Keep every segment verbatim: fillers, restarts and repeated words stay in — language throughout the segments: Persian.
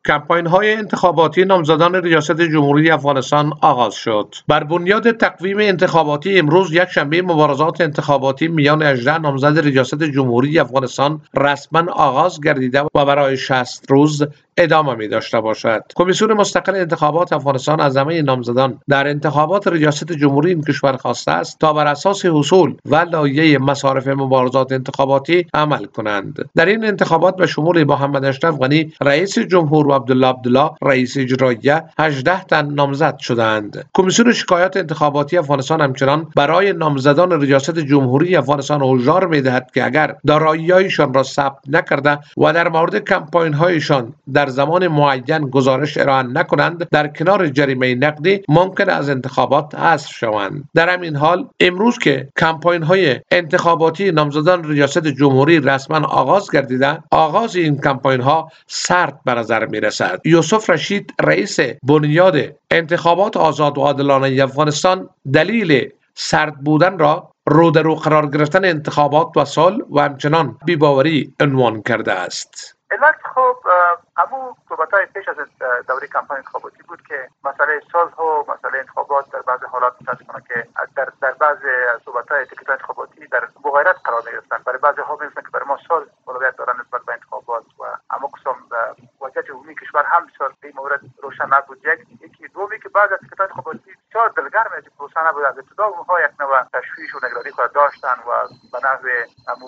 کمپاین‌های انتخاباتی نامزدان ریاست جمهوری افغانستان آغاز شد. بر بنیاد تقویم انتخاباتی امروز یک شنبه مبارزات انتخاباتی میان هجده نامزد ریاست جمهوری افغانستان رسما آغاز گردیده و برای شصت روز ادامه می داشته باشد. کمیسیون مستقل انتخابات افغانستان از همه نامزدان در انتخابات ریاست جمهوری این کشور خواسته است تا بر اساس اصول و لایحه مصارف مبارزات انتخاباتی عمل کنند. در این انتخابات به شمول محمد اشرف غنی رئیس جمهور و عبدالله عبدالله رئیس اجراییه هجده تن نامزد شدند. کمیسیون شکایات انتخاباتی افغانستان همچنان برای نامزدان ریاست جمهوری افغانستان هشدار می‌دهد که اگر دارایی‌هایشان را ثبت نکرده و در مورد کمپاین‌هایشان در زمان معین گزارش ارائه نکنند در کنار جریمه نقدی ممکن از انتخابات حذف شوند. در همین حال امروز که کمپاین‌های انتخاباتی نامزدان ریاست جمهوری رسما آغاز گردیده، آغاز این کمپاین‌ها سرد به نظر می‌رسد. یوسف رشید رئیس بنیاد انتخابات آزاد و عادلانه افغانستان دلیل سرد بودن را رو در رو قرار گرفتن انتخابات و سال و همچنان بی‌باوری عنوان کرده است. علت خب همون صحبت‌های پیش از دوره کمپاین انتخاباتی بود که مسئله صلح و مسئله انتخابات در بعضی حالات متأسفانه که در در بعضی صحبت‌های تیکت انتخاباتی در مغایرت قرار می‌گرفتن. برای بعضی ها می‌گفتن که برای ما صلح اولویت دارن نسبت به انتخابات و اما قسم وضعیت عمومی کشور هم بسیار به این مورد روشن نبود. یک یکی دومی که بعض از تیکت انتخاباتی بسیار دلگرم از پروسه نبود. از ابتدا اونها یک نوع تشویش و نگرانی خود داشتن و به نحو همو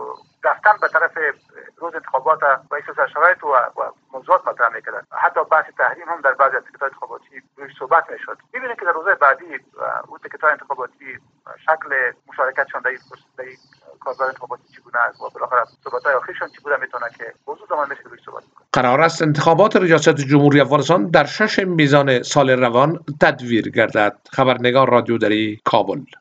رفتن به طرف روز انتخابات با اساس شرایط و موضوعات مطرح می‌کردن. حتی بحث تحریم هم در بعضی از تیکت‌های انتخاباتی روش صحبت می‌شد. می‌بینید که در روزهای بعدی اون تیکت‌های انتخاباتی شکل مشارکتشان در این کارزار انتخاباتی چگونه است و بالاخره صحبت‌های آخرشان چگونه میتونه که موضوع زمان میشه روش صحبت کنه. قرار است انتخابات ریاست جمهوری افغانستان در شش میزان سال روان تدویر گردد. خبرنگار رادیو دری کابل.